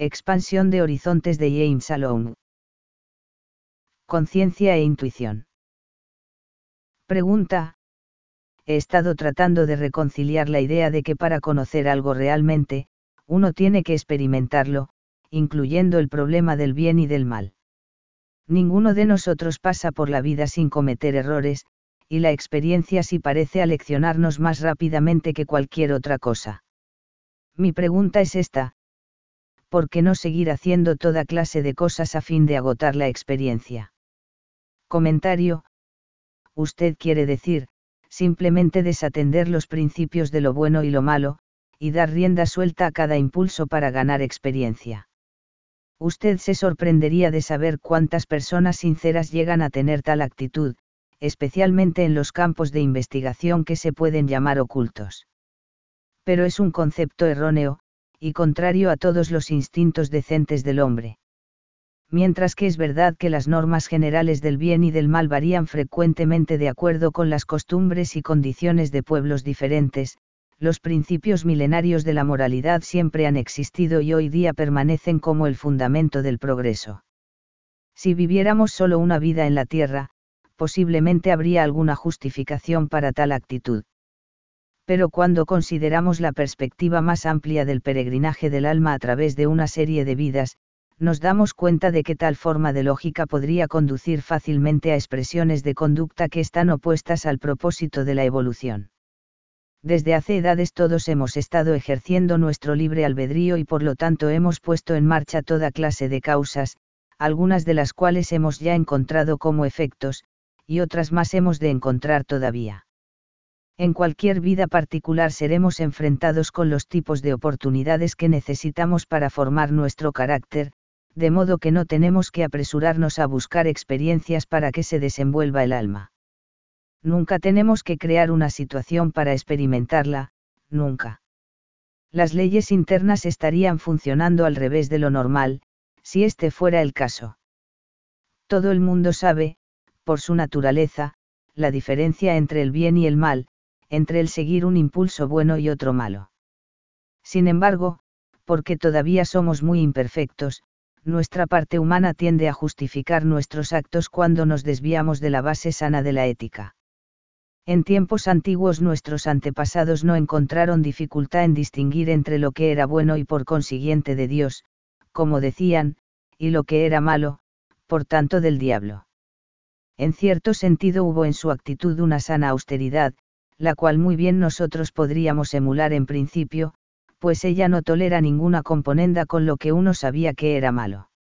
Expansión de horizontes de James Alone. Conciencia e intuición. Pregunta. He estado tratando de reconciliar la idea de que para conocer algo realmente, uno tiene que experimentarlo, incluyendo el problema del bien y del mal. Ninguno de nosotros pasa por la vida sin cometer errores, y la experiencia sí parece aleccionarnos más rápidamente que cualquier otra cosa. Mi pregunta es esta: ¿por qué no seguir haciendo toda clase de cosas a fin de agotar la experiencia? Comentario. Usted quiere decir, simplemente desatender los principios de lo bueno y lo malo, y dar rienda suelta a cada impulso para ganar experiencia. Usted se sorprendería de saber cuántas personas sinceras llegan a tener tal actitud, especialmente en los campos de investigación que se pueden llamar ocultos. Pero es un concepto erróneo, y contrario a todos los instintos decentes del hombre. Mientras que es verdad que las normas generales del bien y del mal varían frecuentemente de acuerdo con las costumbres y condiciones de pueblos diferentes, los principios milenarios de la moralidad siempre han existido y hoy día permanecen como el fundamento del progreso. Si viviéramos solo una vida en la Tierra, posiblemente habría alguna justificación para tal actitud. Pero cuando consideramos la perspectiva más amplia del peregrinaje del alma a través de una serie de vidas, nos damos cuenta de que tal forma de lógica podría conducir fácilmente a expresiones de conducta que están opuestas al propósito de la evolución. Desde hace edades todos hemos estado ejerciendo nuestro libre albedrío y por lo tanto hemos puesto en marcha toda clase de causas, algunas de las cuales hemos ya encontrado como efectos, y otras más hemos de encontrar todavía. En cualquier vida particular seremos enfrentados con los tipos de oportunidades que necesitamos para formar nuestro carácter, de modo que no tenemos que apresurarnos a buscar experiencias para que se desenvuelva el alma. Nunca tenemos que crear una situación para experimentarla, nunca. Las leyes internas estarían funcionando al revés de lo normal, si este fuera el caso. Todo el mundo sabe, por su naturaleza, la diferencia entre el bien y el mal, entre el seguir un impulso bueno y otro malo. Sin embargo, porque todavía somos muy imperfectos, nuestra parte humana tiende a justificar nuestros actos cuando nos desviamos de la base sana de la ética. En tiempos antiguos nuestros antepasados no encontraron dificultad en distinguir entre lo que era bueno y por consiguiente de Dios, como decían, y lo que era malo, por tanto del diablo. En cierto sentido hubo en su actitud una sana austeridad, la cual muy bien nosotros podríamos emular en principio, pues ella no tolera ninguna componenda con lo que uno sabía que era malo.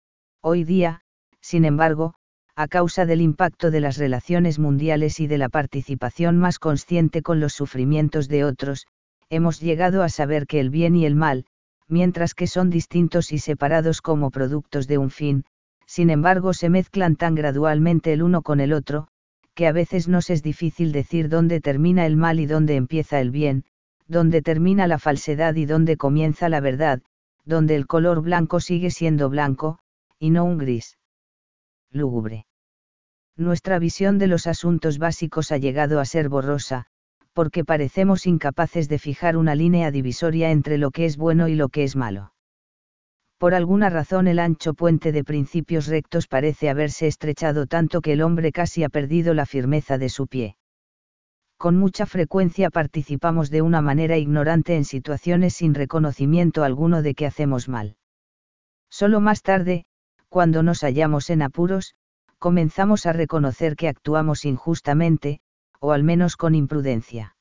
Hoy día, sin embargo, a causa del impacto de las relaciones mundiales y de la participación más consciente con los sufrimientos de otros, hemos llegado a saber que el bien y el mal, mientras que son distintos y separados como productos de un fin, sin embargo se mezclan tan gradualmente el uno con el otro, que a veces nos es difícil decir dónde termina el mal y dónde empieza el bien, dónde termina la falsedad y dónde comienza la verdad, donde el color blanco sigue siendo blanco, y no un gris lúgubre. Nuestra visión de los asuntos básicos ha llegado a ser borrosa, porque parecemos incapaces de fijar una línea divisoria entre lo que es bueno y lo que es malo. Por alguna razón el ancho puente de principios rectos parece haberse estrechado tanto que el hombre casi ha perdido la firmeza de su pie. Con mucha frecuencia participamos de una manera ignorante en situaciones sin reconocimiento alguno de que hacemos mal. Solo más tarde, cuando nos hallamos en apuros, comenzamos a reconocer que actuamos injustamente, o al menos con imprudencia.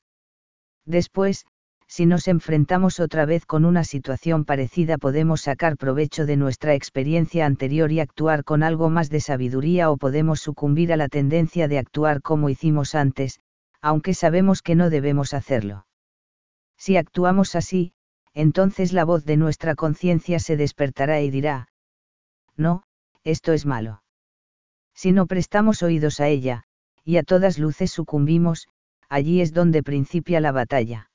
Después, si nos enfrentamos otra vez con una situación parecida podemos sacar provecho de nuestra experiencia anterior y actuar con algo más de sabiduría o podemos sucumbir a la tendencia de actuar como hicimos antes, aunque sabemos que no debemos hacerlo. Si actuamos así, entonces la voz de nuestra conciencia se despertará y dirá: no, esto es malo. Si no prestamos oídos a ella, y a todas luces sucumbimos, allí es donde principia la batalla.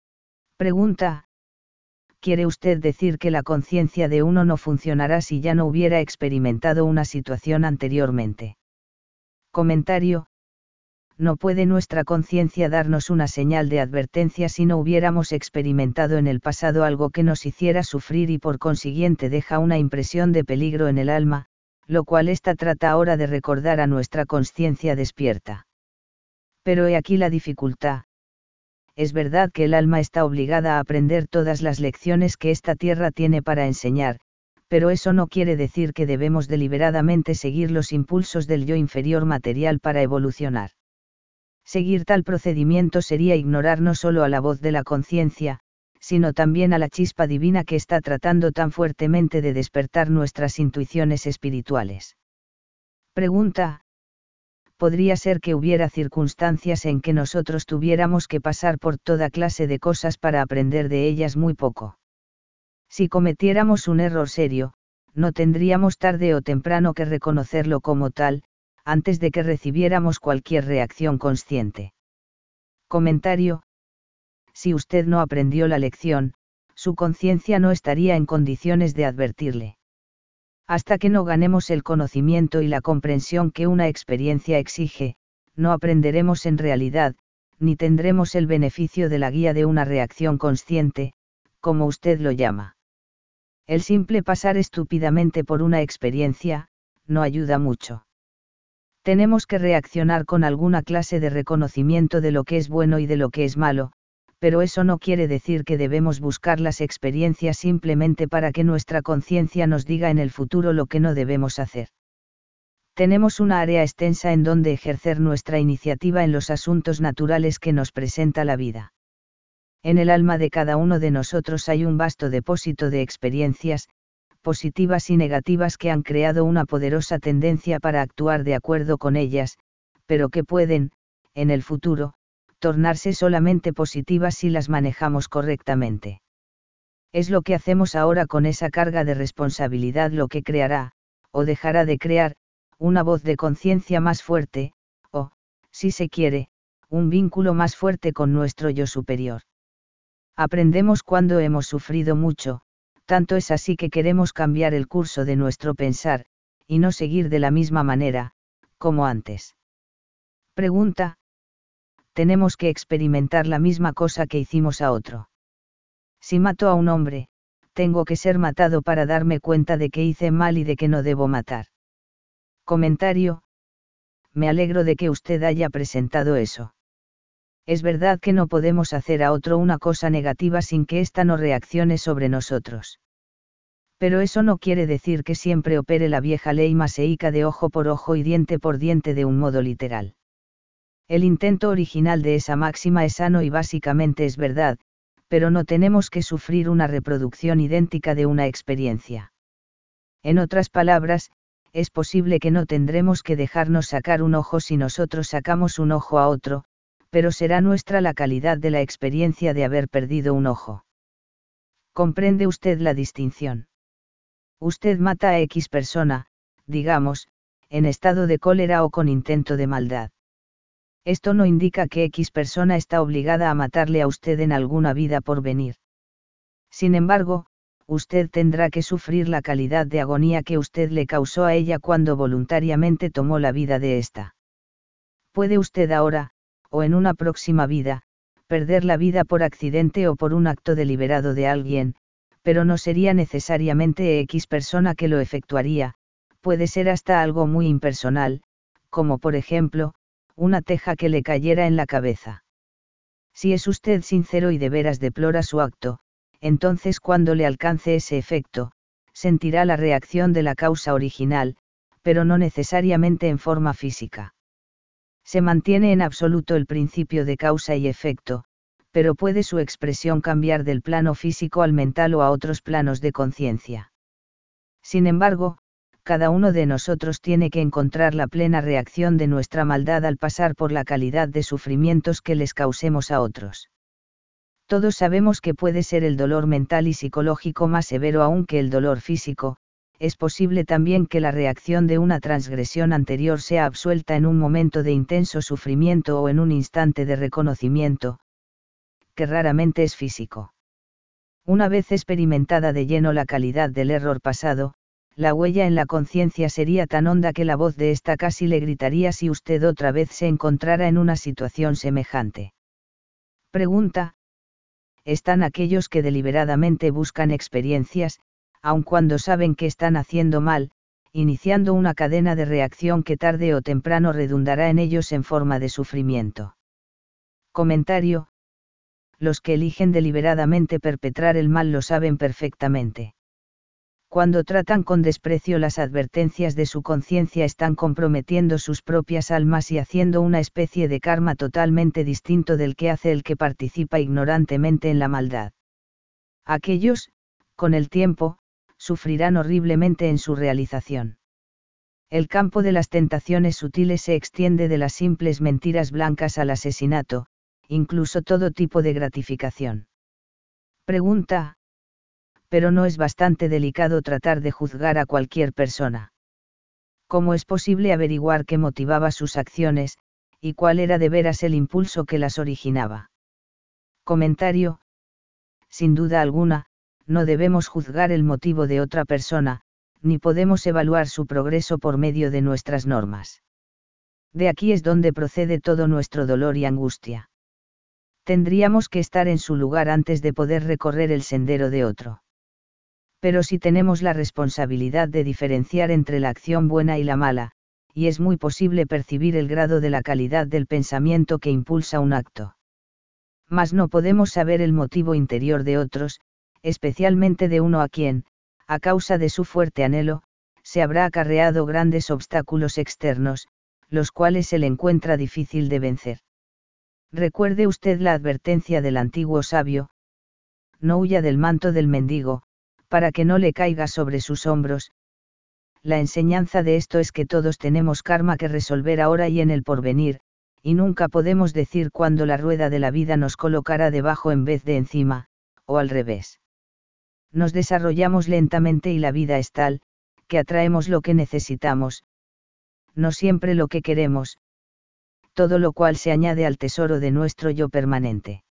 Pregunta. ¿Quiere usted decir que la conciencia de uno no funcionará si ya no hubiera experimentado una situación anteriormente? Comentario. no puede nuestra conciencia darnos una señal de advertencia si no hubiéramos experimentado en el pasado algo que nos hiciera sufrir y por consiguiente deja una impresión de peligro en el alma, lo cual ésta trata ahora de recordar a nuestra conciencia despierta. Pero he aquí la dificultad. Es verdad que el alma está obligada a aprender todas las lecciones que esta tierra tiene para enseñar, pero eso no quiere decir que debemos deliberadamente seguir los impulsos del yo inferior material para evolucionar. Seguir tal procedimiento sería ignorar no solo a la voz de la conciencia, sino también a la chispa divina que está tratando tan fuertemente de despertar nuestras intuiciones espirituales. Pregunta: podría ser que hubiera circunstancias en que nosotros tuviéramos que pasar por toda clase de cosas para aprender de ellas muy poco. Si cometiéramos un error serio, no tendríamos tarde o temprano que reconocerlo como tal, antes de que recibiéramos cualquier reacción consciente. Comentario: si usted no aprendió la lección, su conciencia no estaría en condiciones de advertirle. Hasta que no ganemos el conocimiento y la comprensión que una experiencia exige, no aprenderemos en realidad, ni tendremos el beneficio de la guía de una reacción consciente, como usted lo llama. El simple pasar estúpidamente por una experiencia, no ayuda mucho. Tenemos que reaccionar con alguna clase de reconocimiento de lo que es bueno y de lo que es malo, pero eso no quiere decir que debemos buscar las experiencias simplemente para que nuestra conciencia nos diga en el futuro lo que no debemos hacer. Tenemos una área extensa en donde ejercer nuestra iniciativa en los asuntos naturales que nos presenta la vida. En el alma de cada uno de nosotros hay un vasto depósito de experiencias, positivas y negativas que han creado una poderosa tendencia para actuar de acuerdo con ellas, pero que pueden, en el futuro, tornarse solamente positivas si las manejamos correctamente. Es lo que hacemos ahora con esa carga de responsabilidad lo que creará, o dejará de crear, una voz de conciencia más fuerte, o, si se quiere, un vínculo más fuerte con nuestro yo superior. Aprendemos cuando hemos sufrido mucho, tanto es así que queremos cambiar el curso de nuestro pensar, y no seguir de la misma manera, como antes. Pregunta: tenemos que experimentar la misma cosa que hicimos a otro. Si mato a un hombre, tengo que ser matado para darme cuenta de que hice mal y de que no debo matar. Comentario: me alegro de que usted haya presentado eso. Es verdad que no podemos hacer a otro una cosa negativa sin que ésta no reaccione sobre nosotros. Pero eso no quiere decir que siempre opere la vieja ley maseica de ojo por ojo y diente por diente de un modo literal. El intento original de esa máxima es sano y básicamente es verdad, pero no tenemos que sufrir una reproducción idéntica de una experiencia. En otras palabras, es posible que no tendremos que dejarnos sacar un ojo si nosotros sacamos un ojo a otro, pero será nuestra la calidad de la experiencia de haber perdido un ojo. ¿Comprende usted la distinción? Usted mata a X persona, digamos, en estado de cólera o con intento de maldad. Esto no indica que X persona está obligada a matarle a usted en alguna vida por venir. Sin embargo, usted tendrá que sufrir la calidad de agonía que usted le causó a ella cuando voluntariamente tomó la vida de ésta. Puede usted ahora, o en una próxima vida, perder la vida por accidente o por un acto deliberado de alguien, pero no sería necesariamente X persona que lo efectuaría, puede ser hasta algo muy impersonal, como por ejemplo, una teja que le cayera en la cabeza. Si es usted sincero y de veras deplora su acto, entonces cuando le alcance ese efecto, sentirá la reacción de la causa original, pero no necesariamente en forma física. Se mantiene en absoluto el principio de causa y efecto, pero puede su expresión cambiar del plano físico al mental o a otros planos de conciencia. Sin embargo, cada uno de nosotros tiene que encontrar la plena reacción de nuestra maldad al pasar por la calidad de sufrimientos que les causemos a otros. Todos sabemos que puede ser el dolor mental y psicológico más severo aún que el dolor físico, es posible también que la reacción de una transgresión anterior sea absuelta en un momento de intenso sufrimiento o en un instante de reconocimiento, que raramente es físico. Una vez experimentada de lleno la calidad del error pasado, la huella en la conciencia sería tan honda que la voz de ésta casi le gritaría si usted otra vez se encontrara en una situación semejante. Pregunta. Están aquellos que deliberadamente buscan experiencias, aun cuando saben que están haciendo mal, iniciando una cadena de reacción que tarde o temprano redundará en ellos en forma de sufrimiento. Comentario. Los que eligen deliberadamente perpetrar el mal lo saben perfectamente. Cuando tratan con desprecio las advertencias de su conciencia están comprometiendo sus propias almas y haciendo una especie de karma totalmente distinto del que hace el que participa ignorantemente en la maldad. Aquellos, con el tiempo, sufrirán horriblemente en su realización. El campo de las tentaciones sutiles se extiende de las simples mentiras blancas al asesinato, incluso todo tipo de gratificación. Pregunta. Pero no es bastante delicado tratar de juzgar a cualquier persona. ¿Cómo es posible averiguar qué motivaba sus acciones, y cuál era de veras el impulso que las originaba? Comentario. Sin duda alguna, no debemos juzgar el motivo de otra persona, ni podemos evaluar su progreso por medio de nuestras normas. De aquí es donde procede todo nuestro dolor y angustia. Tendríamos que estar en su lugar antes de poder recorrer el sendero de otro. Pero si tenemos la responsabilidad de diferenciar entre la acción buena y la mala, y es muy posible percibir el grado de la calidad del pensamiento que impulsa un acto. Mas no podemos saber el motivo interior de otros, especialmente de uno a quien, a causa de su fuerte anhelo, se habrá acarreado grandes obstáculos externos, los cuales se le encuentra difícil de vencer. Recuerde usted la advertencia del antiguo sabio: no huya del manto del mendigo, para que no le caiga sobre sus hombros. La enseñanza de esto es que todos tenemos karma que resolver ahora y en el porvenir, y nunca podemos decir cuándo la rueda de la vida nos colocará debajo en vez de encima, o al revés. Nos desarrollamos lentamente y la vida es tal, que atraemos lo que necesitamos, no siempre lo que queremos, todo lo cual se añade al tesoro de nuestro yo permanente.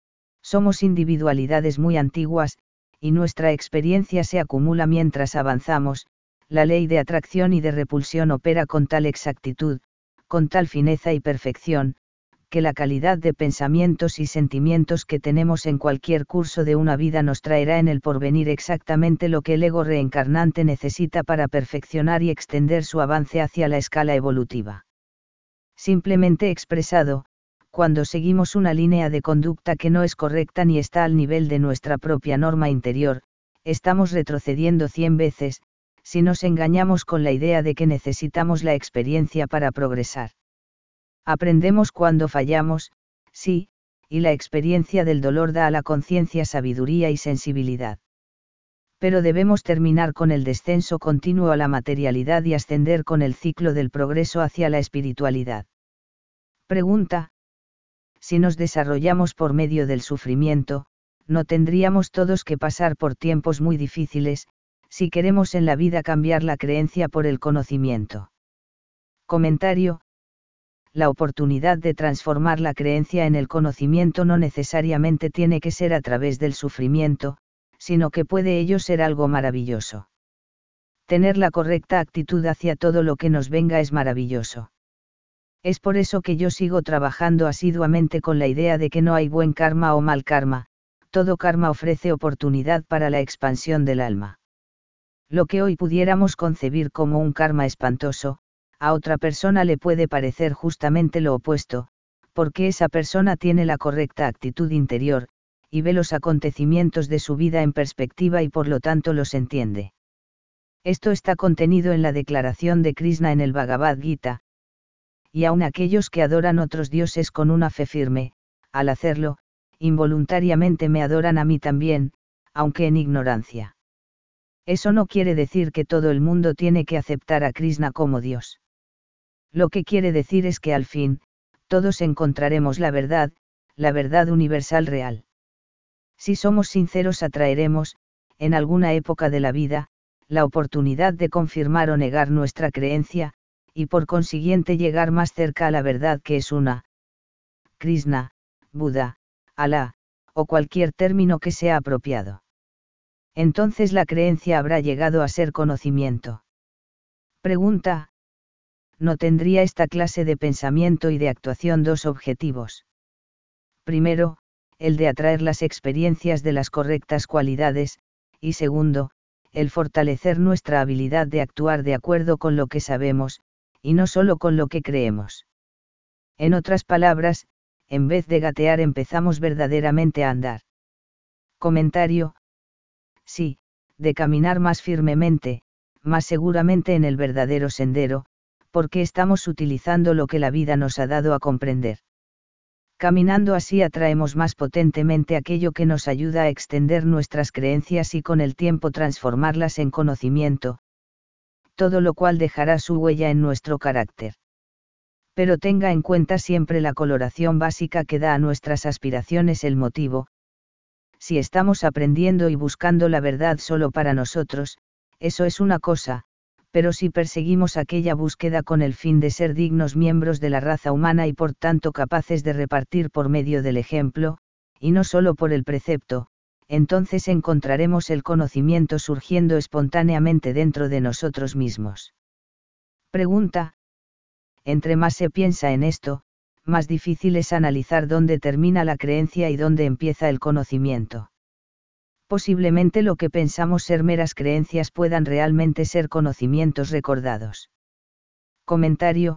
Somos individualidades muy antiguas, y nuestra experiencia se acumula mientras avanzamos. La ley de atracción y de repulsión opera con tal exactitud, con tal fineza y perfección, que la calidad de pensamientos y sentimientos que tenemos en cualquier curso de una vida nos traerá en el porvenir exactamente lo que el ego reencarnante necesita para perfeccionar y extender su avance hacia la escala evolutiva. Simplemente expresado, cuando seguimos una línea de conducta que no es correcta ni está al nivel de nuestra propia norma interior, estamos retrocediendo 100 veces, si nos engañamos con la idea de que necesitamos la experiencia para progresar. Aprendemos cuando fallamos, sí, y la experiencia del dolor da a la conciencia sabiduría y sensibilidad. Pero debemos terminar con el descenso continuo a la materialidad y ascender con el ciclo del progreso hacia la espiritualidad. Pregunta. Si nos desarrollamos por medio del sufrimiento, no tendríamos todos que pasar por tiempos muy difíciles, si queremos en la vida cambiar la creencia por el conocimiento. Comentario. La oportunidad de transformar la creencia en el conocimiento no necesariamente tiene que ser a través del sufrimiento, sino que puede ello ser algo maravilloso. Tener la correcta actitud hacia todo lo que nos venga es maravilloso. Es por eso que yo sigo trabajando asiduamente con la idea de que no hay buen karma o mal karma, todo karma ofrece oportunidad para la expansión del alma. Lo que hoy pudiéramos concebir como un karma espantoso, a otra persona le puede parecer justamente lo opuesto, porque esa persona tiene la correcta actitud interior, y ve los acontecimientos de su vida en perspectiva y por lo tanto los entiende. Esto está contenido en la declaración de Krishna en el Bhagavad Gita. Y aun aquellos que adoran otros dioses con una fe firme, al hacerlo, involuntariamente me adoran a mí también, aunque en ignorancia. Eso no quiere decir que todo el mundo tiene que aceptar a Krishna como Dios. Lo que quiere decir es que al fin, todos encontraremos la verdad universal real. Si somos sinceros atraeremos, en alguna época de la vida, la oportunidad de confirmar o negar nuestra creencia, y por consiguiente llegar más cerca a la verdad que es una. Krishna, Buda, Alá, o cualquier término que sea apropiado. Entonces la creencia habrá llegado a ser conocimiento. Pregunta. ¿No tendría esta clase de pensamiento y de actuación dos objetivos? Primero, el de atraer las experiencias de las correctas cualidades, y segundo, el fortalecer nuestra habilidad de actuar de acuerdo con lo que sabemos, y no solo con lo que creemos. En otras palabras, en vez de gatear empezamos verdaderamente a andar. Comentario. Sí, de caminar más firmemente, más seguramente en el verdadero sendero, porque estamos utilizando lo que la vida nos ha dado a comprender. Caminando así atraemos más potentemente aquello que nos ayuda a extender nuestras creencias y con el tiempo transformarlas en conocimiento, todo lo cual dejará su huella en nuestro carácter. Pero tenga en cuenta siempre la coloración básica que da a nuestras aspiraciones el motivo. Si estamos aprendiendo y buscando la verdad solo para nosotros, eso es una cosa, pero si perseguimos aquella búsqueda con el fin de ser dignos miembros de la raza humana y por tanto capaces de repartir por medio del ejemplo, y no solo por el precepto, entonces encontraremos el conocimiento surgiendo espontáneamente dentro de nosotros mismos. Pregunta. Entre más se piensa en esto, más difícil es analizar dónde termina la creencia y dónde empieza el conocimiento. Posiblemente lo que pensamos ser meras creencias puedan realmente ser conocimientos recordados. Comentario.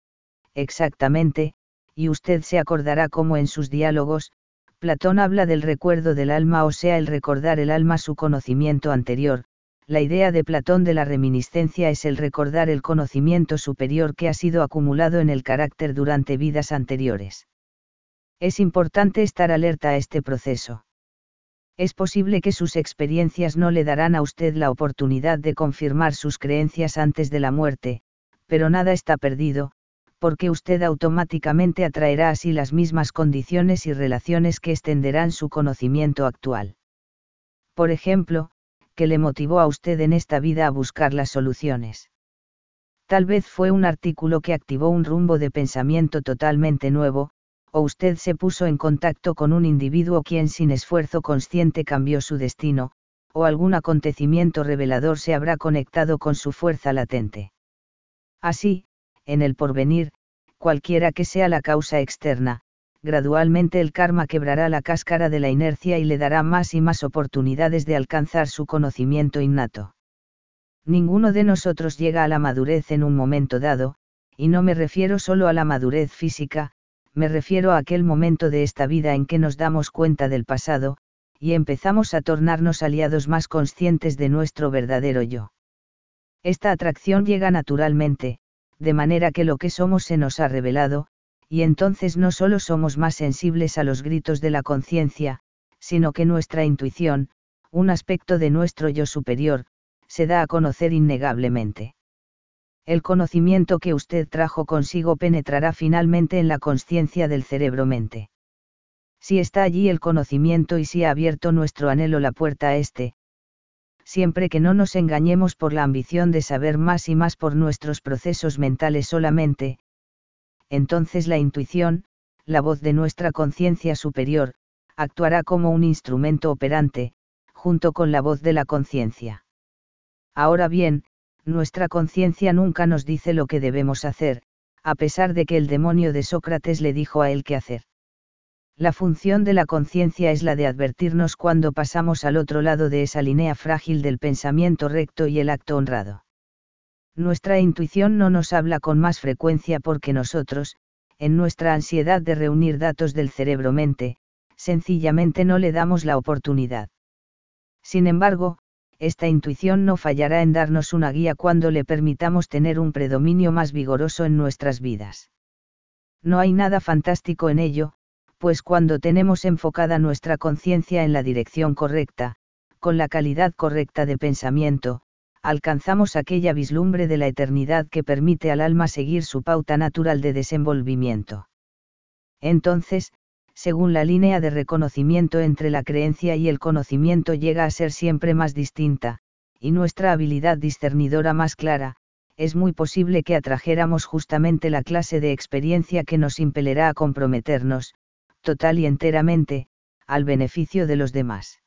Exactamente, y usted se acordará cómo en sus diálogos, Platón habla del recuerdo del alma, o sea, el recordar el alma su conocimiento anterior. La idea de Platón de la reminiscencia es el recordar el conocimiento superior que ha sido acumulado en el carácter durante vidas anteriores. Es importante estar alerta a este proceso. Es posible que sus experiencias no le darán a usted la oportunidad de confirmar sus creencias antes de la muerte, pero nada está perdido, porque usted automáticamente atraerá así las mismas condiciones y relaciones que extenderán su conocimiento actual. Por ejemplo, ¿qué le motivó a usted en esta vida a buscar las soluciones? Tal vez fue un artículo que activó un rumbo de pensamiento totalmente nuevo, o usted se puso en contacto con un individuo quien sin esfuerzo consciente cambió su destino, o algún acontecimiento revelador se habrá conectado con su fuerza latente. Así, en el porvenir, cualquiera que sea la causa externa, gradualmente el karma quebrará la cáscara de la inercia y le dará más y más oportunidades de alcanzar su conocimiento innato. Ninguno de nosotros llega a la madurez en un momento dado, y no me refiero solo a la madurez física, me refiero a aquel momento de esta vida en que nos damos cuenta del pasado, y empezamos a tornarnos aliados más conscientes de nuestro verdadero yo. Esta atracción llega naturalmente, de manera que lo que somos se nos ha revelado, y entonces no solo somos más sensibles a los gritos de la conciencia, sino que nuestra intuición, un aspecto de nuestro yo superior, se da a conocer innegablemente. El conocimiento que usted trajo consigo penetrará finalmente en la consciencia del cerebro-mente. Si está allí el conocimiento y si ha abierto nuestro anhelo la puerta a este, siempre que no nos engañemos por la ambición de saber más y más por nuestros procesos mentales solamente, entonces la intuición, la voz de nuestra conciencia superior, actuará como un instrumento operante, junto con la voz de la conciencia. Ahora bien, nuestra conciencia nunca nos dice lo que debemos hacer, a pesar de que el demonio de Sócrates le dijo a él qué hacer. La función de la conciencia es la de advertirnos cuando pasamos al otro lado de esa línea frágil del pensamiento recto y el acto honrado. Nuestra intuición no nos habla con más frecuencia porque nosotros, en nuestra ansiedad de reunir datos del cerebro-mente, sencillamente no le damos la oportunidad. Sin embargo, esta intuición no fallará en darnos una guía cuando le permitamos tener un predominio más vigoroso en nuestras vidas. No hay nada fantástico en ello, pues cuando tenemos enfocada nuestra conciencia en la dirección correcta, con la calidad correcta de pensamiento, alcanzamos aquella vislumbre de la eternidad que permite al alma seguir su pauta natural de desenvolvimiento. Entonces, según la línea de reconocimiento entre la creencia y el conocimiento llega a ser siempre más distinta, y nuestra habilidad discernidora más clara, es muy posible que atrajéramos justamente la clase de experiencia que nos impelerá a comprometernos, total y enteramente, al beneficio de los demás.